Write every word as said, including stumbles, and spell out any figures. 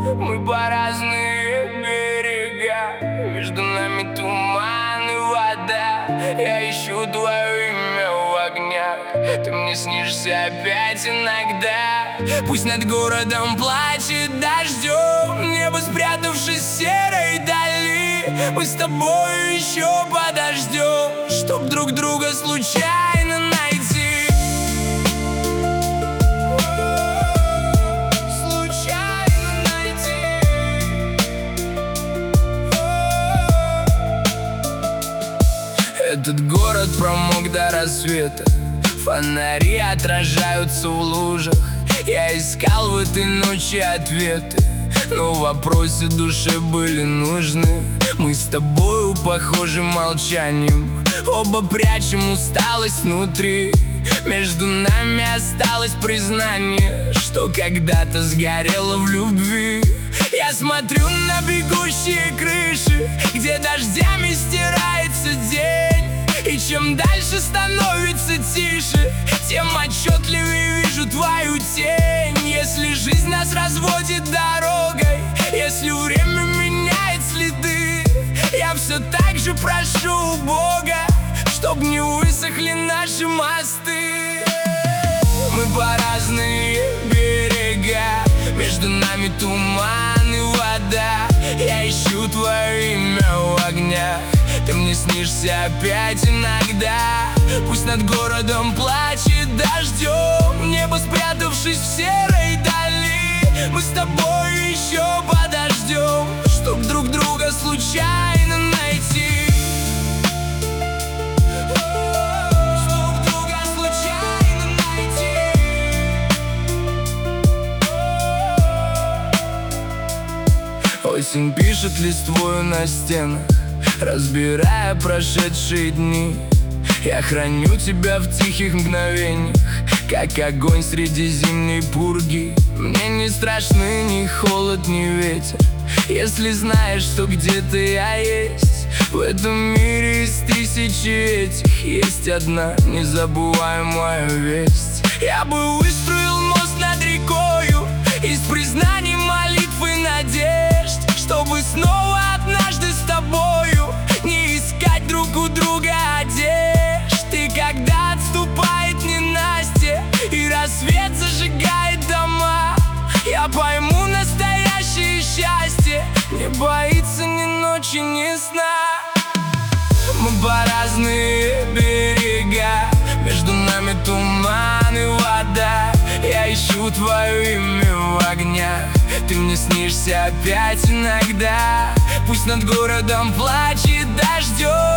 Мы по разные берега, между нами туман и вода. Я ищу твое имя в огнях, ты мне снишься опять иногда. Пусть над городом плачет дождем, небо спрятавшись в серой дали. Мы с тобой еще подождем, чтоб друг друга случайно найти. Случайно найти. Этот город промок до рассвета, фонари отражаются в лужах. Я искал в этой ночи ответы, но вопросы душе были нужны. Мы с тобою похожи молчанием, оба прячем усталость внутри. Между нами осталось признание, что когда-то сгорело в любви. Я смотрю на бегущие крыши, где дождями стирается день. И чем дальше становится тише, тем отчетливее вижу твою тень. Если жизнь нас разводит дорогой, если время меняет следы, я все так же прошу у Бога, чтоб не высохли наши мосты. Мы по разные берега, между нами туман и вода. Я ищу твое имя в огнях, ты мне снишься опять иногда. Пусть над городом плачет дождем, небо спрятавшись в серой дали. Мы с тобой еще подождем, чтоб друг друга случайно найти. Чтоб друга случайно найти. Осень пишет листвою на стенах, разбирая прошедшие дни. Я храню тебя в тихих мгновениях, как огонь среди зимней пурги. Мне не страшны ни холод, ни ветер, если знаешь, что где-то я есть. В этом мире из тысячи этих есть одна незабываемая весть. Я бы выстроил мост над рекою из признаний, молитв и надежд, чтобы снова однажды с тобою не искать друг у друга одежд. И когда отступает ненастье и рассвет зажигает дома, я пойму настоящее счастье не боится ни ночи, ни сна. Мы по разные берега, между нами туман и вода. Я ищу твое имя в огнях, ты мне снишься опять иногда. Пусть над городом плачет дождем,